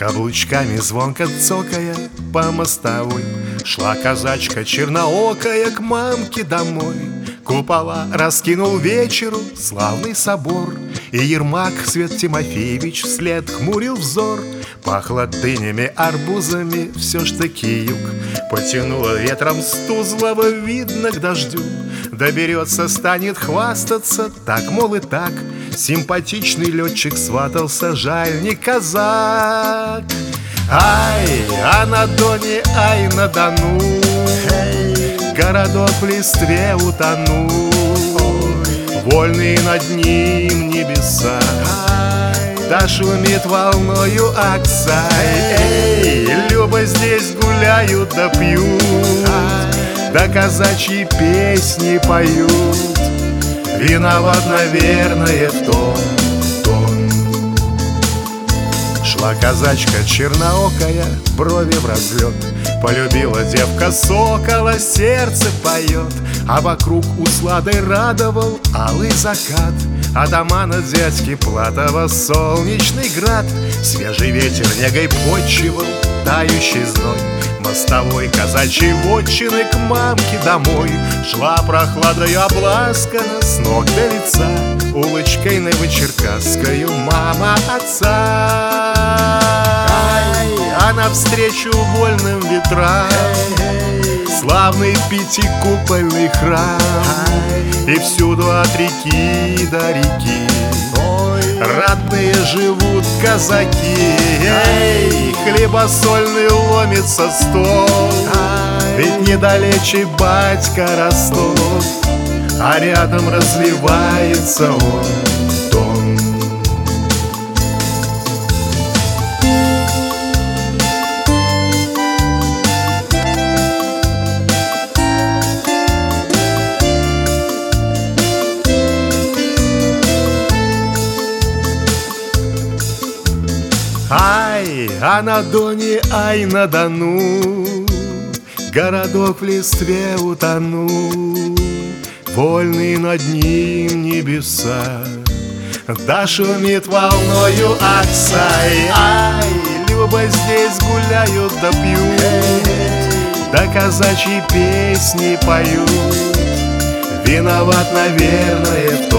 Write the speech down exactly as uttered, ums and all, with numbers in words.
Каблучками звонко цокая по мостовой шла казачка черноокая к мамке домой. Купола раскинул вечеру славный собор, и Ермак Свет Тимофеевич вслед хмурил взор. Пахло дынями, арбузами, все ж таки юг. Потянуло ветром с Тузлова, видно, к дождю. Доберется, станет хвастаться, так, мол, и так. Симпатичный летчик сватался, жаль, не казак. Ай, а на Доне, ай, на Дону, городок в листве утонул. Вольные над ним небеса, да шумит волною Аксай. Эй, Люба, здесь гуляют да пьют, да казачьи песни поют. Виноват, наверное, в том тон. Шла казачка черноокая, брови в разлет. Полюбила девка сокола, сердце поет. А вокруг усладой радовал алый закат. Атамана дядьки Платова солнечный град. Свежий ветер негой почивал тающий зной. Мостовой казачьей вотчины к мамке домой шла прохладою обласкана с ног до лица. Улочкой новочеркасскою мама отца. А навстречу вольным ветрам славный пятикупольный храм. И всюду от реки до реки родные живут казаки. Эй, хлебосольный ломится стол, ведь недалече батька Ростов, а рядом разливается он тон. Ай, а на Доне, ай, на Дону, городок в листве утонул. Вольные над ним небеса, да шумит волною Аксай. Ай, Люба, здесь гуляют да пьют, да казачьи песни поют. Виноват, наверное,